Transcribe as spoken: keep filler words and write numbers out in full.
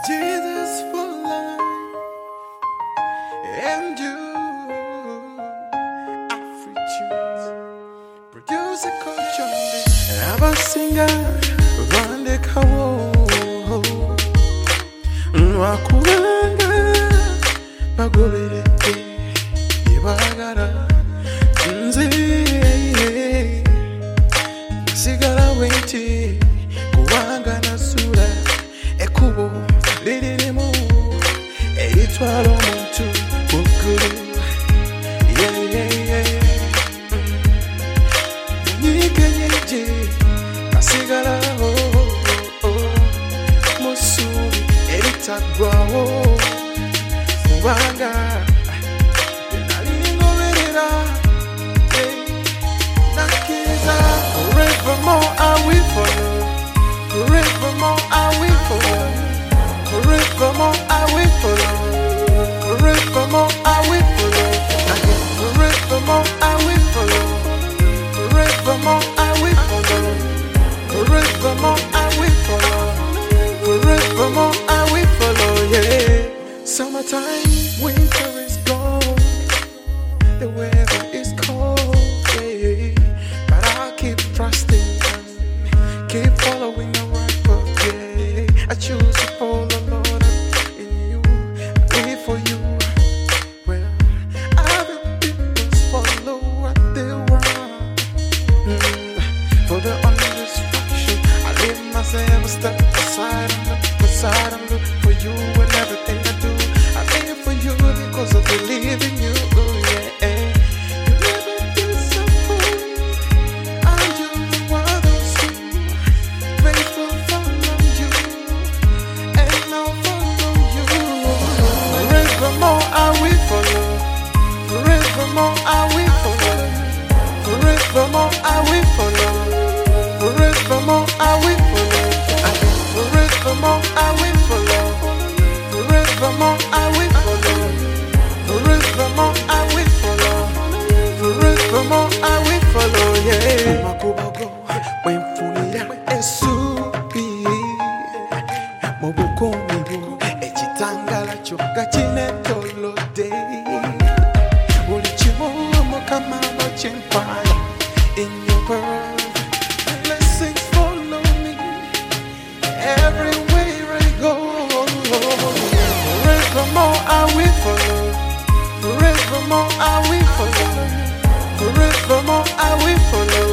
Jesus for life and you. Afritunes produce a culture. Aba singer Rwanda kawo Nwakuranga bagoberete Yebagara Nze Sigara wenti Kuwanga na sura Ekubo Liririmu Eitwalo muntu Bukuru Yeah yeah yeah Nike yeje Asigara oh oh oh Musuri Eritagwa oh Kuwanga Nalingo verira Yeah Nakiza Forevermore I will follow Forevermore I will follow Forevermore I will follow Forevermore I will follow Forevermore I will follow Forevermore I will follow Forevermore I will follow Forevermore I will follow Yeah Summertime, winter is gone The weather is cold yeah. But I'll keep trusting and keep following the right path yeah. I choose to follow Lord in you I live for you Well, other people follow what they want mm. For the only distraction I leave myself a step aside and look aside and look for you and everything I do I live for you because I believe in you yeah. You never disappoint and you are those who faithful follow you and I'll follow you Forevermore I will follow Forevermore I will follow Forevermore I will follow Forevermore I will follow Forevermore I will follow Forevermore I will follow Forevermore I will follow Forevermore I will follow yeah Makubago when funia esubi Mobuko mibu echitangala choka chine tolode Ulichimo mokama no chimpaya in your world Blessings follow me everywhere I go Forevermore I will follow Forevermore I will follow Forevermore I will follow